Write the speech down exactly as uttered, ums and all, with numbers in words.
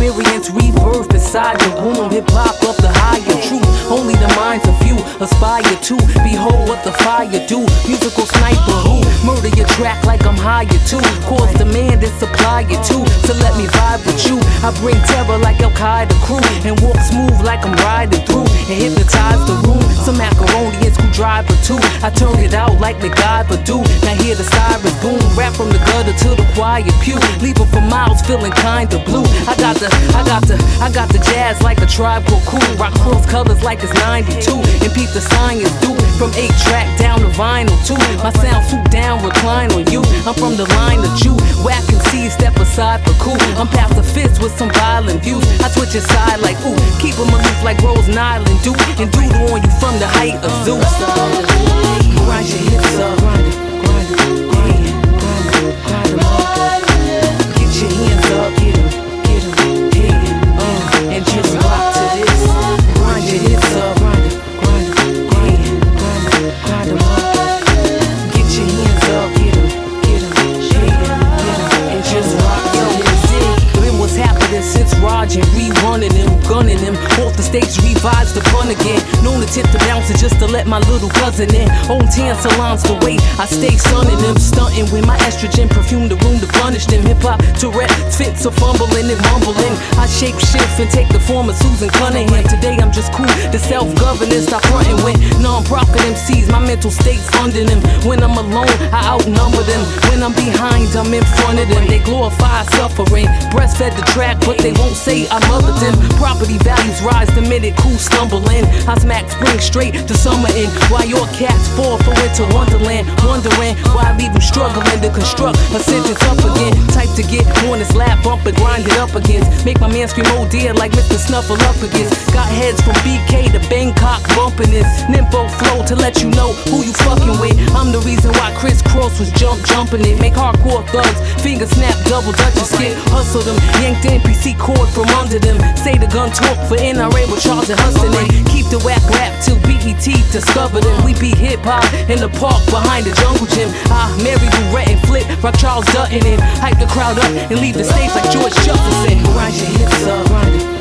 experience rebirth inside the womb. Hip-hop of the higher truth, only the minds of few aspire to behold what the fire do. Musical sniper who murder your track like I'm hired to, cause demand and supply it too, to let me vibe with you. I bring terror like Al Qaeda crew, and walk smooth like I'm riding through, and hypnotize the room. Some macaroni and screwdriver too, I turn it out like MacGyver do. Now hear the sirens boom, rap from the gutter to the quiet pew, leave it for miles feeling kinda blue. I got the, I got the, I got the jazz like a Tribe Called Cool, rock cross colors like it's ninety-two, and peep the science do, from eight track down to vinyl too. My sound swoop down, recline on you. I'm from the line of Jew, whack and see, step aside for cool. I'm past the fist with some violent views. I switch aside like ooh, keep them aloof like Rose Nile and do, and doodle on you from the height of Zeus. Grind your hips up, grind it, grind it, grind it, grind it, grind it. Get your hands up, get 'em, get 'em, yeah, uh, and just rock to this. Grind your hips up, grind it, grind it, grind it, grind it, grind 'em up. Get your hands up, get 'em, get 'em, yeah, yeah, and just rock to this. Been what's happening since Roger rerunning him, gunning him off the stage, revised the pun again. Known to tip the bouncer just to let my little cousin in. Own tan salons the way I stay sunning them, stunting with my estrogen perfume the room to punish them. Hip hop Tourette fits of fumbling and mumbling. I shape shift and take the form of Susan Cunningham. Today I'm just cool, the self-governance stop fronting with non-profit M Cs. My mental state funding them. When I'm alone, I outnumber them. When I'm behind, I'm in front of them. They glorify suffering, breastfed the track, but they won't say I mothered them. Property values rise the minute cool stumble in. I smack spring straight to summer in, while your cats fall for winter wonderland. Wondering why I leave them struggling to construct a sentence up again. Type to get on his lap, bump and grind it up against. Make my man scream oh dear like Mister Snuffle up against. Got heads from B K to Bangkok bumping this. Nympho flow to let you know who you fucking with. I'm the reason why Chris Cross was jump jumping it. Make hardcore thugs finger snap, double dutch and skip. Hustle them, yank the N P C cord from under them. Say the gun talk for N R A with Charles and Huston. Keep the whack rap till B E T discovered them. We be hip hop in the park behind the jungle gym. Ah, Mary Barrett and Flip, rock Charles Dutton in. Hype the crowd up and leave the stage like George Jefferson. Grind your hips up, grind it.